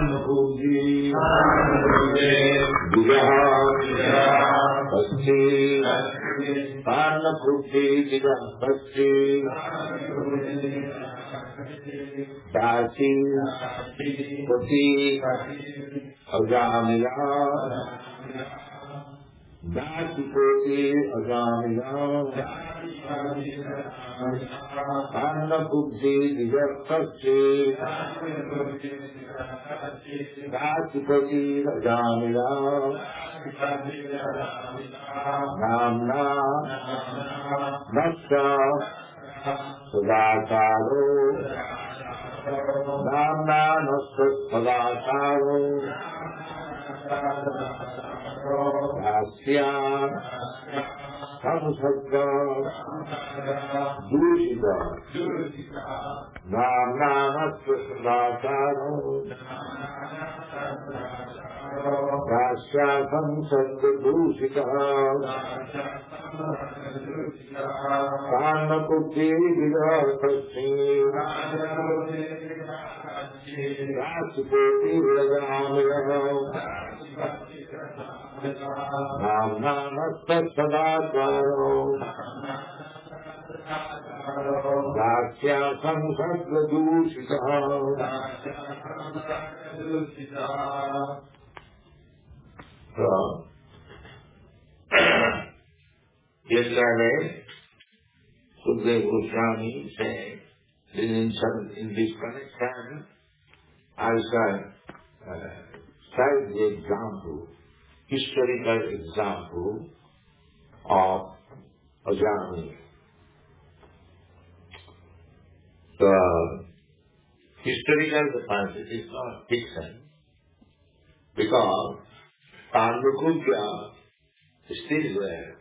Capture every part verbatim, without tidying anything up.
Puji Diga Pasti Karna Puji Diga Pasti Dasi Pati Ajamila Dasi Pati Ajamila Karna Puji Diga Pasti Dasi Pati Ajamila Namna Nasta Sadakaro Namna Nasta Sadakaro Asya Samsakka Dushita Namna Nasta Sadakaro Asya Samsakka Dushita Karna Puji Diga Pasti Dasi Pati Ajamila Namna Nasta Sadakaro Dasya Samsakka Dushita So, yesterday, Sukadeva Goswami said, in, some, in this connection, I shall uh, cite the example, historical example of Ajami. The historical concept is not fiction, because Tandukubhya is still there.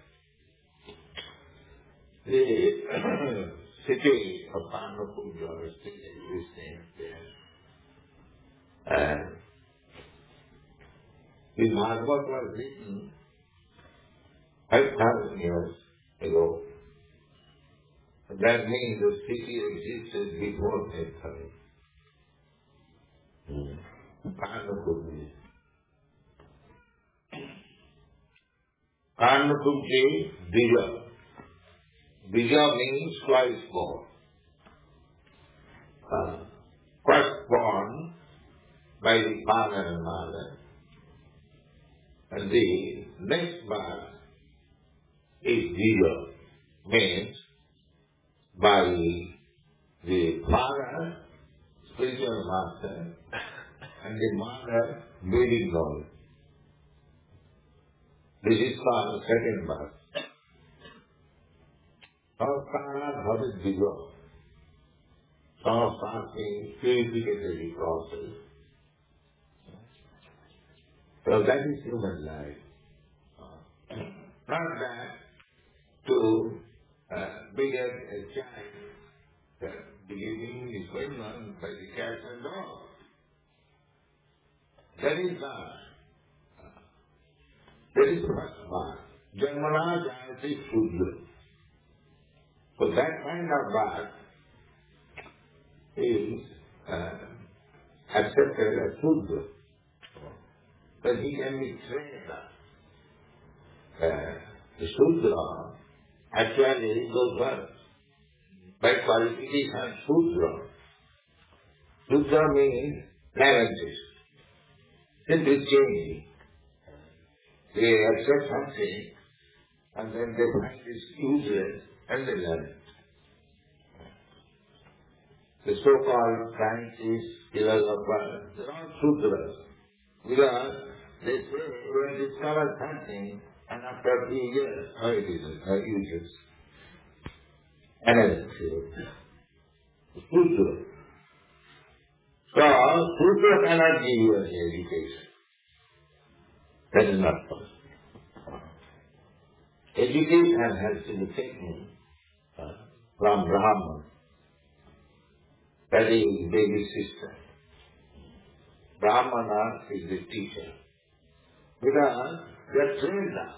The city of Tandukubhya is still existing there. And the Bhagavad was written five thousand years ago. That means the city existed before that time. Tandukubhya. Tandukubhya Bija. Bija means twice born. Uh, first born by the father and mother. And the next birth is Bija, means by the father, spiritual master, and the mother, baby doll. This is called second birth. Samskara Bhavat Bija. Samskara means purificatory process. So that is human life. Not that to uh, beget a child, the beginning is going on by the cats and dogs. That is not. That is the first birth. Janmana Jayati Shudra. So that kind of birth is uh, accepted as Shudra. But he can be trained up. Uh, the Shudra actually goes first. By qualification, Shudra. Shudra means marriages. Simply changing. They accept something and then they find it useless and they learn it. The so-called scientists, philosophers, they're all Shudras. Because they say we have discovered something and after a few years, how it is, how useless. Another Shudra. So, Shudra cannot give you any education. That is not possible. Education has to be taken uh, from Brahman. That is baby sister. Brahmana is the teacher. Because they are trained now.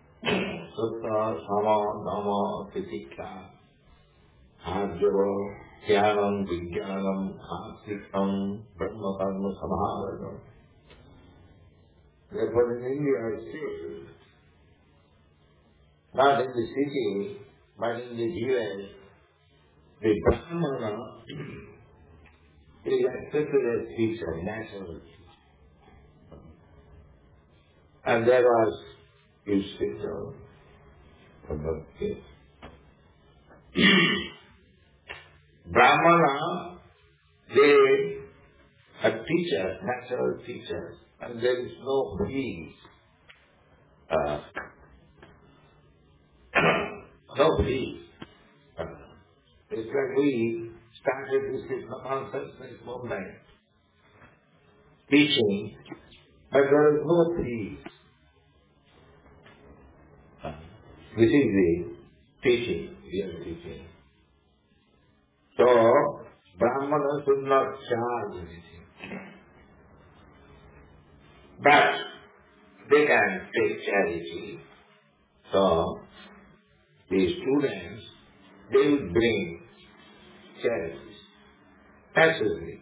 Sutta, Sama, Dhamma, Titikka, Hajjava, Jnanam, Vijnanam, Astikam, Brahma Karma Samhavanam. Therefore in India still, not in the city, but in the village, the Brahmana is accepted as teacher, natural. And there was Yudhishthira from the case. Brahmana, they are teachers, natural teachers, and there is no breeze. Uh, no breeze. Uh, it's like we started this Krishna consciousness movement, teaching, but there is no breeze. Uh, this is the teaching, we are teaching. So, Brahmanas should not charge anything. But they can take charity. So, the students, they will bring charities. Passively.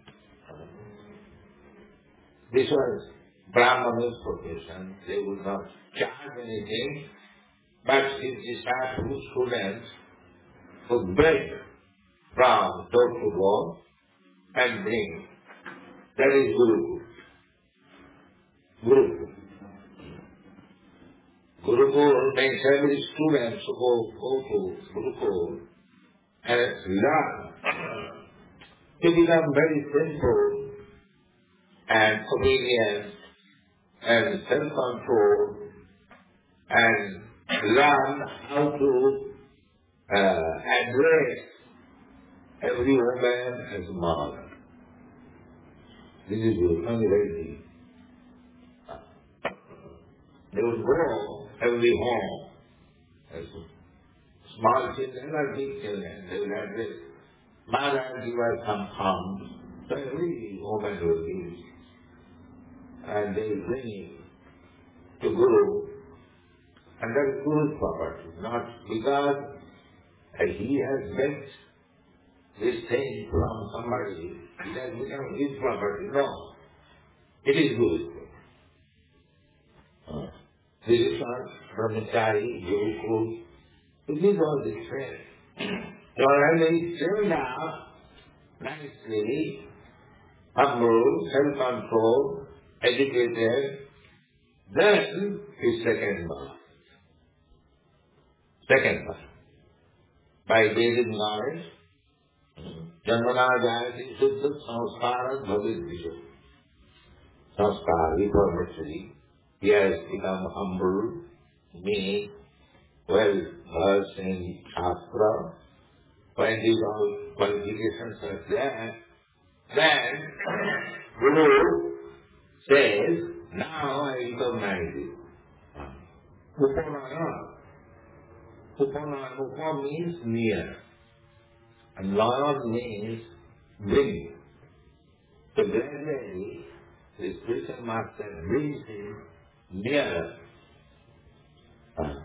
This was Brahmanas' profession. They would not charge anything, but if the sadhu students would beg from door to door and bring. That is Gurukul. Gurukul. Gurukul makes every student to go, go to Gurukul and learn to become very simple and obedient and self-control and learn how to uh, address every woman as mother. This is the only way. They would go every home as small children or big children. They would address, Mother, give us some alms. So every woman will give. And they will bring it to Guru. And that is Guru's property, not because uh, he has begged this thing from somebody, it has become his property. No. It is Guru's property. Uh, this is not Brahmachari, Gurukul. It is all the same. So when they turned out nicely, humble, self-controlled, educated, then his second birth. Second birth. By basic knowledge, Janmana Jayati Suddha Samskara Bhavid Vijay. Samskara, reformatory. He has become humble, meek, well versed in Shastra. When these all qualifications are there, then Guru says, now I recognize you. Upana. Upana, Upana means near. And Lord means bring. So gradually, the spiritual master brings him nearer. Uh,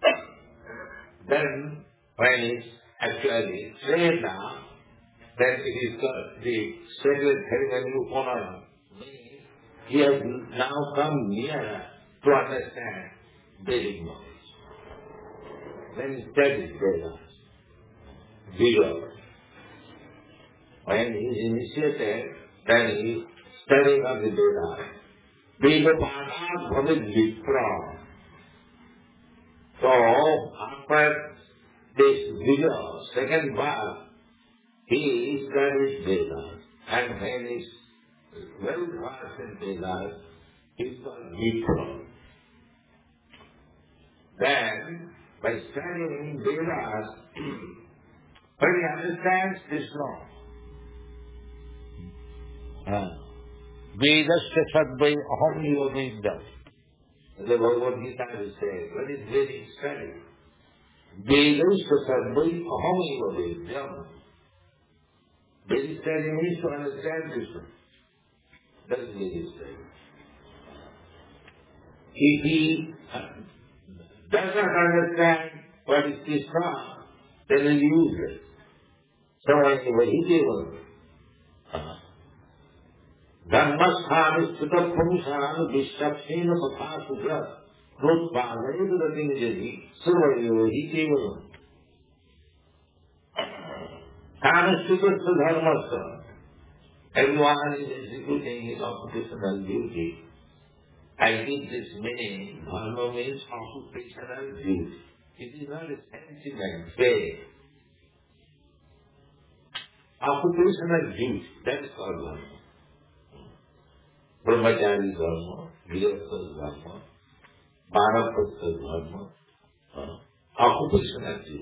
then, when it's actually trained now, then it is called the sacred ceremony Upana. Means he has now come nearer to understand Vedic knowledge. Then he studies Vedas. Vigor. When he is initiated, then he is studying of the Vedas. Vedapada Bhavid Vipra. So, after this vigor, second birth, he studies Vedas. And when he is well versed in Vedas, he is called Vipra. Then, by studying Vedas, when he understands Krishna, uh, Vedasya sadvai aham yogiddham. The Bhagavad Gita will say, what is Vedic study? Vedasya sadvai aham yogiddham. Vedic study means to understand Krishna. That is Vedic study. If he uh, does not understand what is Krishna, then it is useless. many vegetables. Dhammasthānistita pumsāna vishapsena pathāsukra notpādayata datinjati survayo vegetables. Dhammasthita dharmasa. Everyone is executing his occupational duty. I give this meaning, dharma means occupational duty. It is not a sentiment, faith. Occupational duty, that is called dharma. Brahmachari dharma, Grihastha dharma, Banaprastha dharma, uh, occupational duty.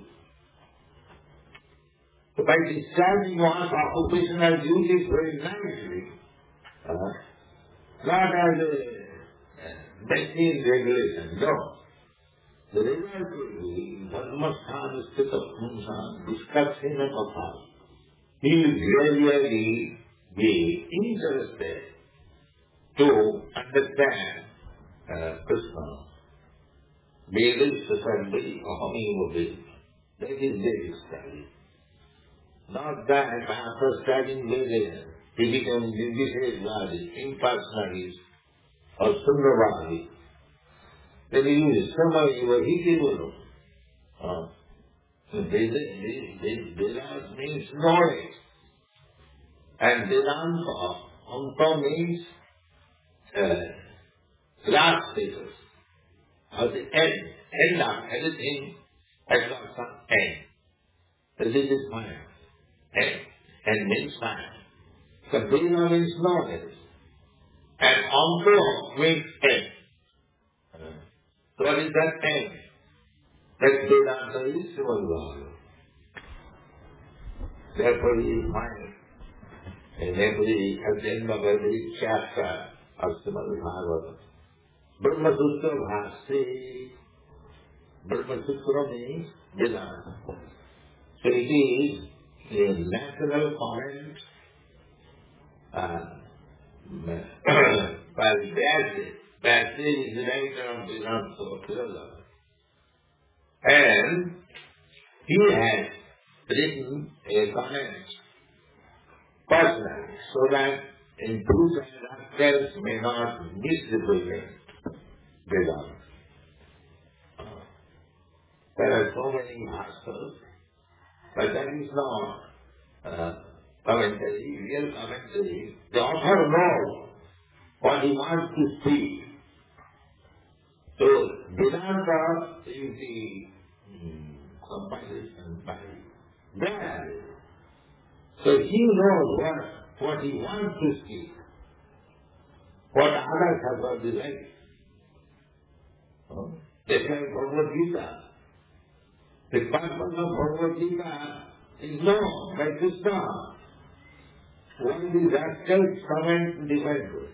So by discharging one's occupational duties very nicely, uh, not as a machine regulation, no. The result will be dharmasthana sthita pumsan discussing of he will gradually be interested to understand uh, Krishna. Vedic society of Vedic. That is Vedic study. Not that after studying Vedic, he becomes Nirvisheshvadi, impersonalist, or Sundarvadi. Then he is Samaya Vahikivulu. Uh, Vedanta means knowledge. And Vedanta also means uh, last status. Or the end. End of everything has got some end. So this is mind. End. End means mind. So Vedanta means knowledge. And Amto means end. So what is that end? That Vedanta is Srimad. Therefore he is mind. And every, at the end of every chapter of Srimad Bhagavatam, Brahma Sutra Bhasri, Brahma Sutra means Vedanta. So it is a natural comment uh, by Vyasa. Vyasa is the writer of Vedanta philosophy. And he has written a comment personally, so that enthusiasts may not misrepresent Vedanta. There are so many masters, but that is not uh, commentary, real commentary. The author knows what he wants to speak. So Vedanta is the hmm, compilation by that. So he knows what, what he wants to speak, what others have got the right. Oh? Just like Bhagavad Gita. The purpose of Bhagavad Gita is known by Krishna. Only the rascals comment different way.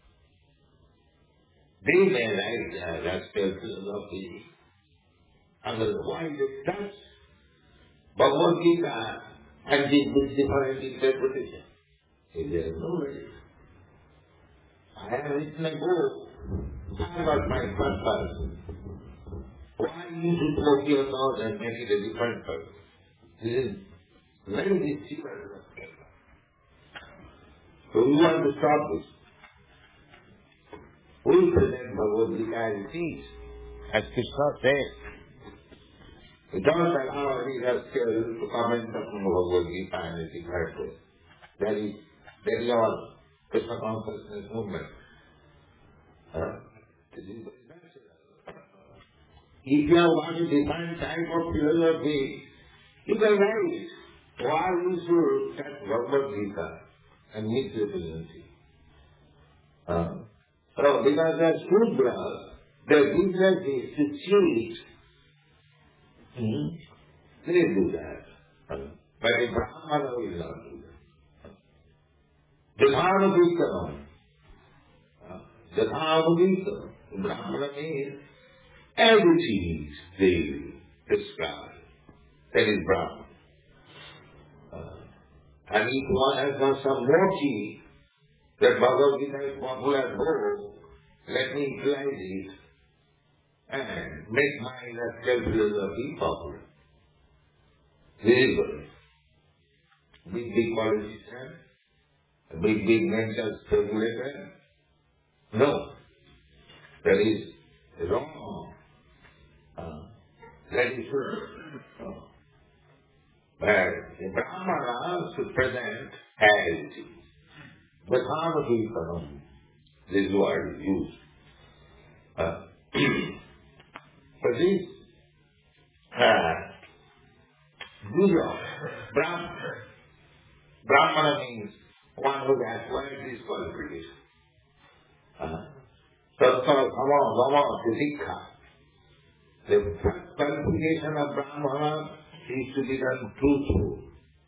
They may like the rascal philosophy. Otherwise they touch Bhagavad Gita and give with different interpretation. If there is no way. I have written a book. That was my purpose. Why you should poke your nose and make it a different purpose? This is very difficult. So we want to stop this. We present Bhagavad Gita as it is, as Krishna says. We don't allow any rascal to comment on Bhagavad Gita in a different way. That is, that is our Krishna consciousness movement. Huh? This is very natural. If you have got a different type of philosophy, you can write why you should touch Bhagavad Gita and misrepresent it. Uh, so, because they are Shudras, their business is to cheat. Hmm? They do that. Uh, but a Brahmana will not do that. Jathanubhikam. Jathanubhikam. Brahmana means as it is, they describe. That is Brahman. Uh, and if one has got some mochi, that Bhagavad Gita is popular book, let me utilize it and make my rascal philosophy popular. Very good. big, big politician, a big, big mental speculator. No, that is wrong. Uh, that is true. Uh, but the Brahmana should present as it is. Vatavadikaram. This word is used. Uh, for this, uh, Guru, Brahmana, Brahmana means one who has acquired this qualification. Tattva Sama Vama Siddhikha. The first qualification of Brahmana is to become truthful.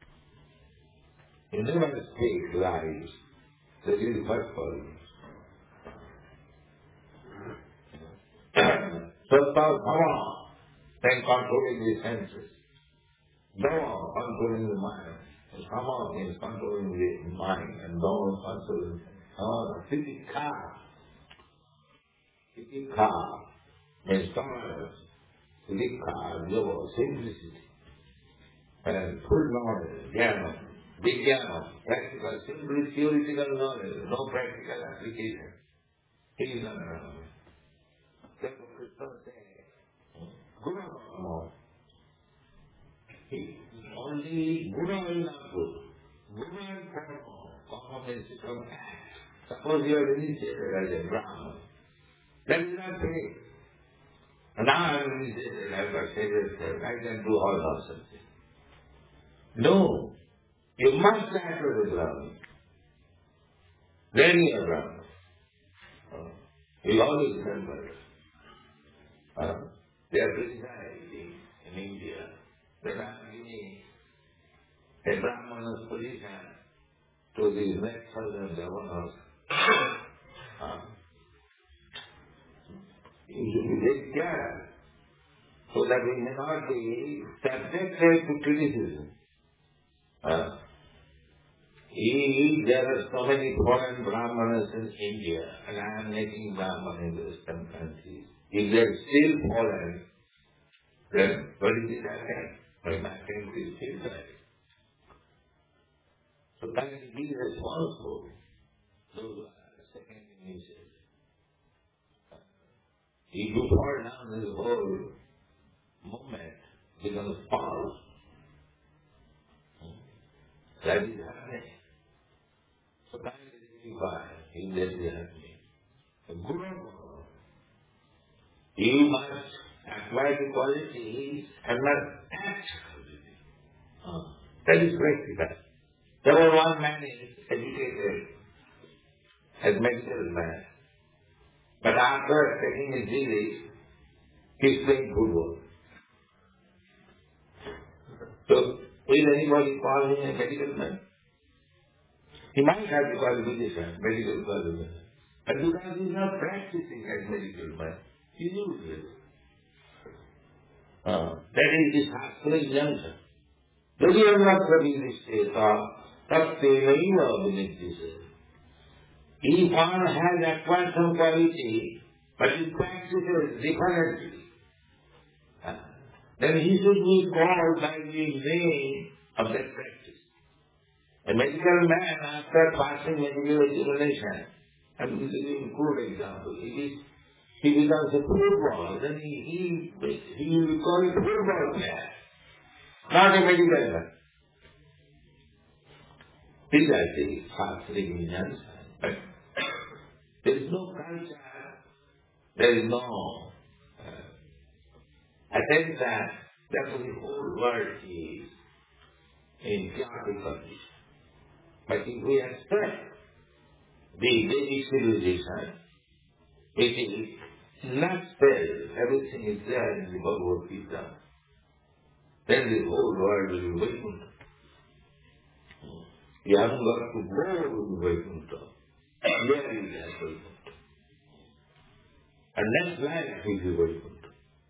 You never speak lies. That is the first qualification. Tattva Sama, then controlling the senses. Dhamma, controlling the mind. Sama means controlling the mind, and Dhamma controlling the Siddhikha. Siddhikha means tolerance. Siddhikha, yoga, simplicity, and full knowledge, jnana, vijnana, practical, simply theoretical knowledge, no practical application. He is not knowledge. That's what Krishna said. Guna no. He only Guna is not good. Guna and Karma. Karma means from act. Suppose you are initiated as a Brahman. That is not faith. And now I am initiated, I have got said, I can do all nonsense. No. You must act as a Brahman. Then you are Brahman. Uh, you always remember. Uh, they are criticizing in India that I am giving a Brahmana's position to these next thousand governors. Uh, you should be very careful so that we may not be subjected to criticism. Uh, he, there are so many foreign Brahmanas in India, and I am making Brahman in the Western countries. If they are still foreign, then what is it happening? My country is still there. So can we be responsible? Those who are second initiative. If you fall down, this whole movement becomes false. That is happening. So can we identify if that is happening? The Guru, you must acquire the qualities and must act. Uh, that is practical. There was one man is educated as medical man. But after taking his degree, he is playing football. So, will anybody call him a medical man? He might have the qualification, medical qualification. But because he is not practicing as medical man, he uses it. Uh, that is the Shastra injunction. Yadi annatvadi nishteta, tatte naiva vinidhyase. If one has acquired some quality, but he practices differently, uh, then he should be called by the name of that practice. A medical man, after passing medical examination, and this is a good example, it is, he becomes a football, then he, he, he will be called a football man, not a medical man. These are the Shastric visions. But there is no culture, there is no uh, attention that the whole world is in chaotic condition. But if we accept the Vedic civilization, it is not there, everything is there in the Bhagavad Gita, then the whole world will be Vaikuntha. You haven't got to go to Vaikuntha. Where is that Vaikuntha? And next life will be Vaikuntha.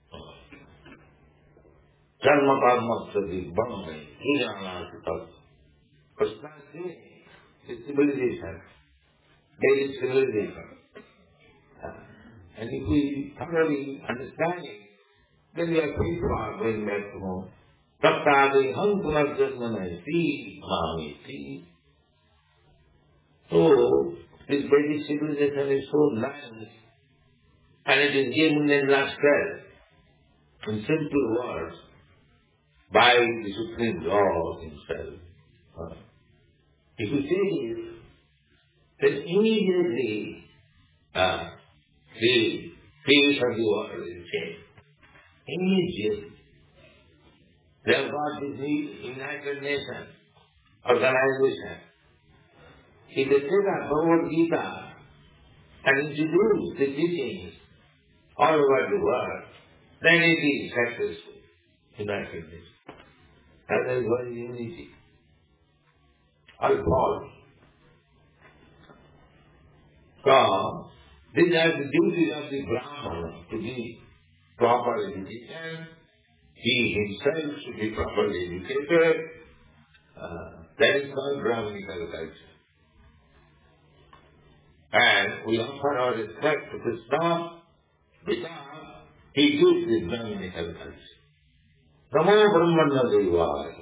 Karma karma sati brahmai, jnana sutta. Krishna is saying, it's civilization, Vedic civilization. And if we thoroughly understand it, then we are free from going back to home. Taptadi hum punarjanmanati bhaviti. So, this Vedic civilization is so nice, and it is given in nutshell, in simple words, by the Supreme Lord Himself. Uh, If you see this, then immediately uh, the face of the world will change. Immediately. They have got this United Nations organization. If they take up Bhagavad Gita and introduce the teachings all over the world, then it is successful. United Nations. That is one unity. All false. So, this is the duty of the Brahmana to be proper education. He himself should be properly educated. Uh, that is called Brahmanical culture. And we offer our respect to Krishna because he gives this Brahmanical culture. Namo Brahmana Devaya.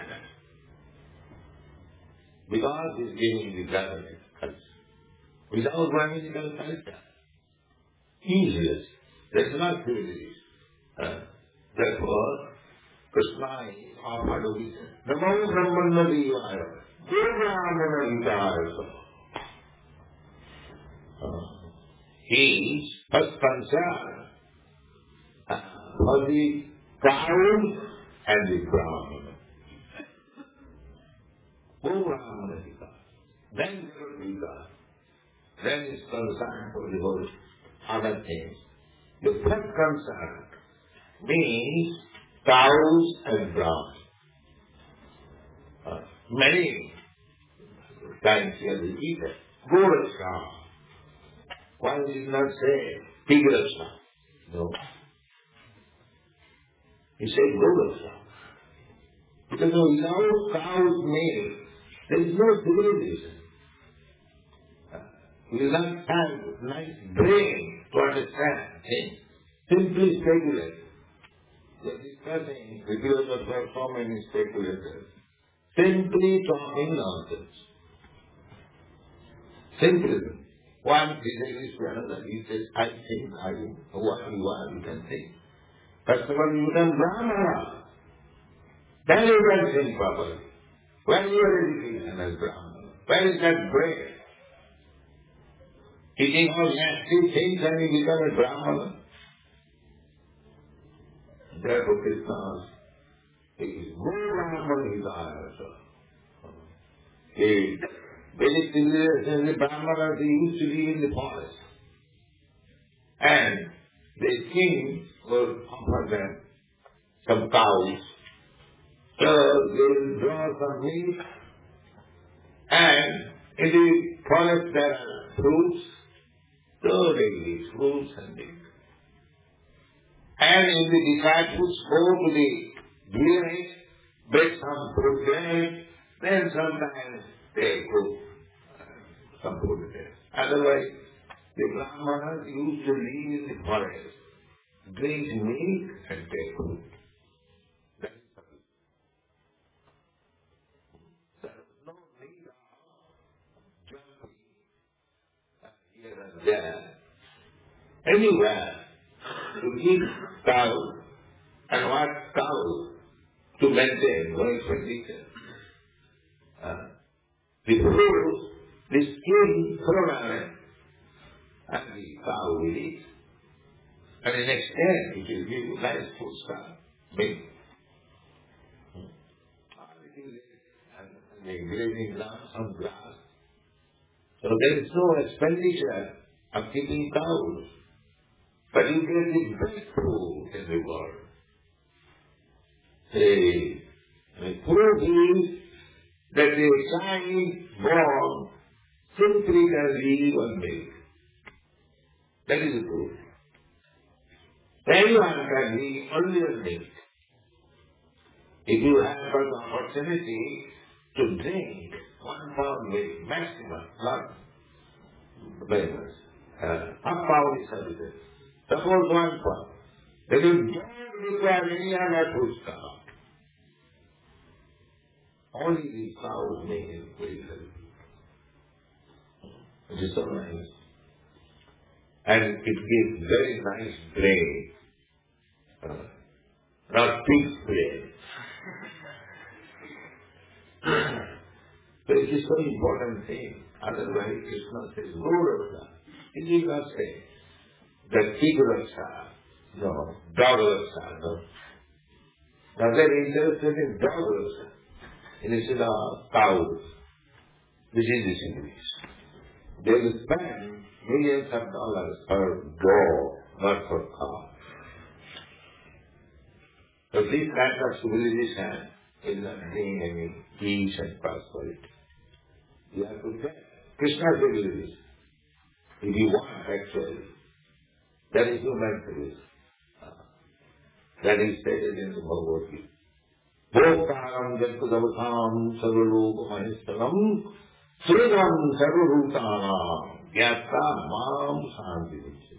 Because he is giving the Brahmanical culture. Without Brahmanical culture, useless. That's not privilege. Uh, therefore, Krishna is offered a reason. Namo Brahmana Devaya. Brahmana Devaya. He is first concerned uh, for the cows and the Brahmana. Oh Brahmana Devaya. Then Devaya. Then is concerned for the whole other things. The first concern means cows and Brahmana. Uh, many times you have repeated, Goraksha. Why did he not say Tigraksha? No. He said Goraksha. Because without cow's milk, there is no civilization. We will not have nice brain to understand things. Simply speculate. We are discussing because of there are so many speculators. Simply talking nonsense. Simply. One disagrees to another. He says, I think, I think. What you are, you can think. First of all, you become Brahmana. Then you can think properly. When you are educated as Brahmana, where is that brain? Eating all nasty things and you become a Brahmana. Therefore Krishna is more Brahmana Hidaya. The Vedic civilization, the Brahmanas, they used to live in the forest. And the king will offer them some cows. So they will draw some meat. And in the forest there are fruits. So they eat fruits and meat. And in the disciples go to the village, bake some fruit there, then sometimes they cook some food there. Otherwise, the Brahmanas used to live in the forest, drink milk and take food. That is sufficient. There is no need of jumping here and there. Anywhere to eat cow and what cow to maintain no expenditure. Uh, the fruit, the skin thrown away, and the cow will eat. And the next day it will give you nice food stuff, milk. And the grazing ground, some grass. So there is no expenditure of keeping cows. But you get the best food in the world. The, the proof is that the child born simply can live on milk. That is the proof. Anyone can live only on milk. If you have got the opportunity to drink one pound milk maximum, not very much, uh, half pound is sufficient. Suppose one pound. Then you don't require any other food stuff. Only these cows make him very healthy. It is so nice. And it gives very nice brain. Uh, not pig's brain. So it is so important thing. Otherwise Krishna says, go Raksha. He did not say that pig Raksha. No. Dog Raksha. No. Now they are interested in dog Raksha instead of cows. This is this English. They will spend millions of dollars for dog, not for cow. So this kind of civilization will not bring any peace and prosperity. You have to take Krishna's civilization. If you want actually, that is human civilization. That is stated in the Bhagavad Gita. Bhoktaram Jatkudavakam Sarvarupa Maheshtaram Sridam Sarvarutanam Gyata Mam Shanti.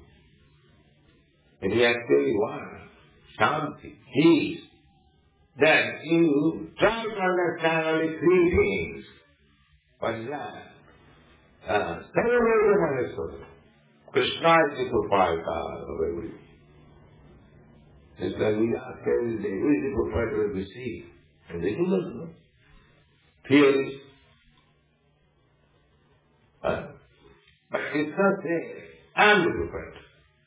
If you actually want Shanti, peace, then you try to understand only three things. What is that? Uh, Sarvarupa Maheshtaram. Krishna is the proprietor of everything. It's like we ask every day, who is the proprietor of the sea? And they do not know. Theories. Uh, but it's not saying, I am the proprietor.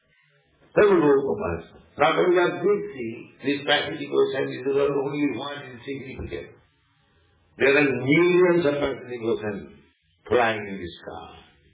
Not only that big sea, this Pacific Ocean is only one insignificant. There are millions of Pacific Oceans flying in the sky.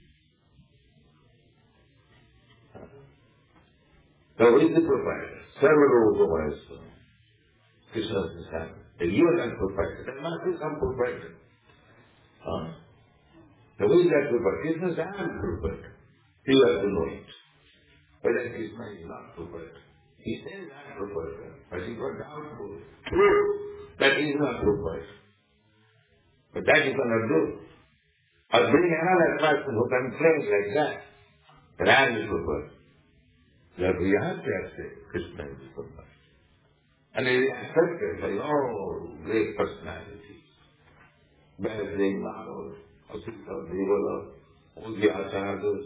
So who is the proprietor? Sarvarupa Maheshwara. Krishna is the you are not proprietor. There must be some proprietor. Huh? So who is that proprietor? Krishna is I am proprietor. You have to know it. Whether Krishna is not proprietor. He says I am proprietor. But he got doubtful. True that he is not proprietor. But that you cannot do. Or bring another person who can claim like that. That I am the proprietor. That we have to accept Krishna is the proprietor. And it is accepted by all great personalities. Baladev Maharaj, Asita Devala, all the Acharyas,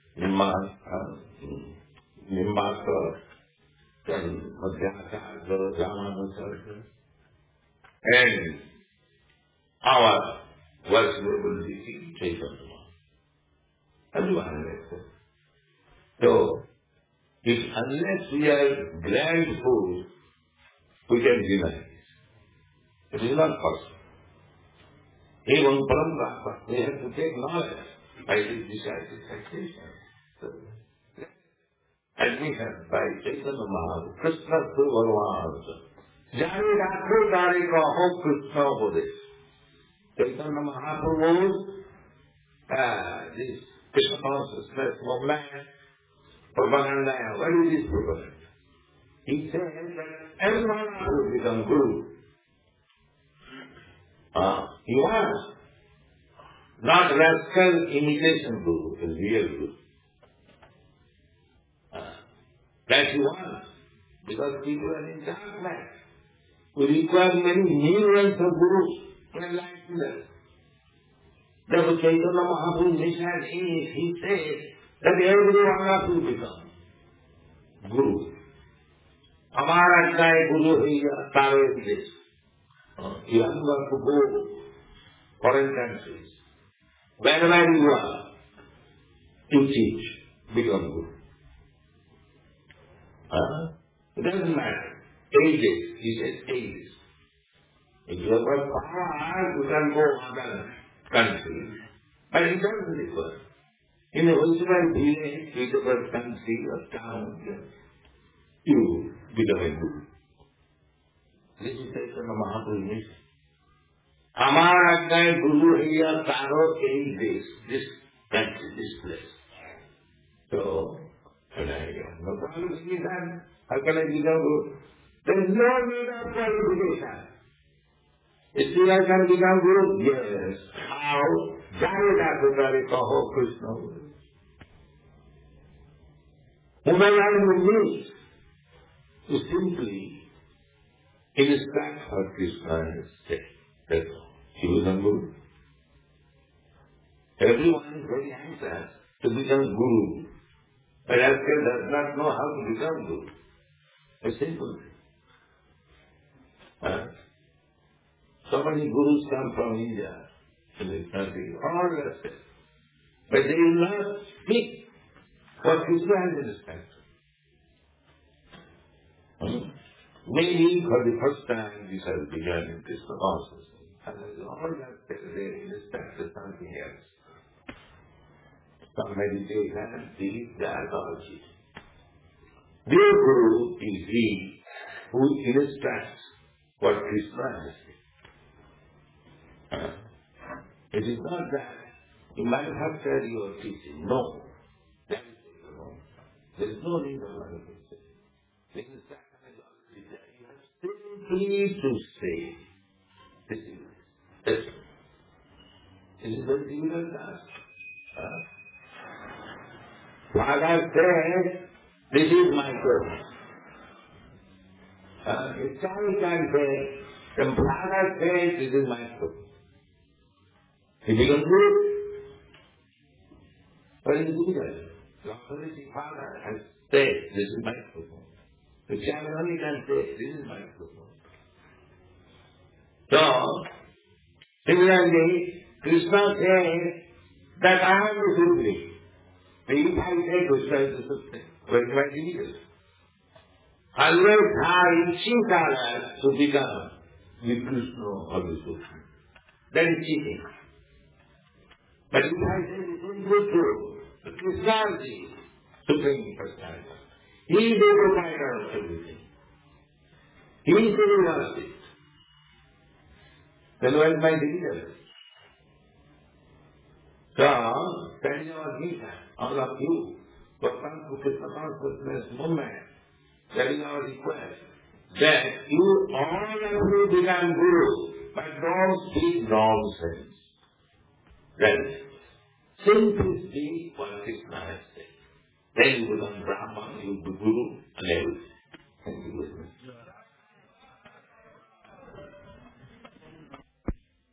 Nimbasa, and Madhyacharya, Ramanacharya, and our worshipable deity, Chaitanya. Everyone is accepted. So, if unless we are grand fools, we can deny this. It is not possible. Even Parambrahma, we have to take knowledge by this decisive taxation. So, admission by Chaitanya Mahaprabhu, Krishna to Bhagavan. Jari Rakho Dari Kaho Krishna Upadesh. Chaitanya Mahaprabhu, uh, this Krishna consciousness movement, propaganda, what is this propaganda? He says that everyone will become Guru. Uh, he wants not rascal imitation Guru, a real Guru. Uh, that he wants, because people are in darkness. We require many millions of Gurus to enlighten us. Therefore Chaitanya Mahaprabhu's mission is, he says, that everyone will become Guru. हमारा चाहे गुरु है या तारे देश, you have to go foreign countries. Wherever you are, you teach, become Guru. Huh? It doesn't matter. Ages, he says ages. If you have got power, you can go other countries. But it doesn't differ. In a whichever village, whichever country or town, you become a Guru. This is Chaitanya Mahaprabhu's mission. हमारा चाहे गुरु है या तारो यही देश, this country, this place. So, no qualification. How can I become Guru? There is no need of qualification. Still I can become Guru? Yes. How? Jai Dakotari Kaho Krishna. Whomever you meet, to simply instruct what Krishna has said. That's all. He became Guru. Everyone is very anxious to become Guru, but actually does not know how to become Guru. It's simple. Huh? So many Gurus come from India to this country, all respect. But they will not speak what Krishna has understand. Hmm? Maybe for the first time this has begun in Krishna consciousness. And all that they respect is something else. Some meditation, this, that, or this. Real Guru is he who illustrates what Krishna has said. Uh, It is not that you manufacture your teaching. No. That is wrong. There is no need of manufacturing. This is psychology. You have simply to say, this is this. This is very difficult task. Uh, Bhagavad says, this is my purpose. Uh, if child can say, then Bhagavad says, this is my purpose. He becomes good. Very difficult. The authority father has said, this is my purpose. The child only can say, this is my purpose. So, similarly, Krishna says that I am the Supreme. If I say Krishna is the Supreme, where is my difficult? Always have cheating others to become the Krishna or the Supreme. That is cheating. But if I say this is good true, the Krishna is the Supreme Personality. He is the provider of everything. He is the universe. Then what is my difficulty? So, that is our mission, all of you, for come to Krishna consciousness movement. That is our request. That you all of you become Guru, but don't speak nonsense. Then, simply speak what Krishna has said. Then you become Brahman, you become Guru, and everything.